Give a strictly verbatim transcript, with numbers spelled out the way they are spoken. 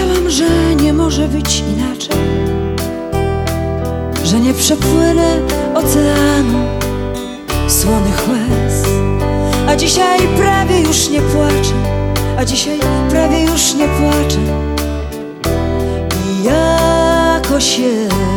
Wiedziałam, że nie może być inaczej, że nie przepłynę oceanu słonych łez. A dzisiaj prawie już nie płaczę, a dzisiaj prawie już nie płaczę i jakoś jest.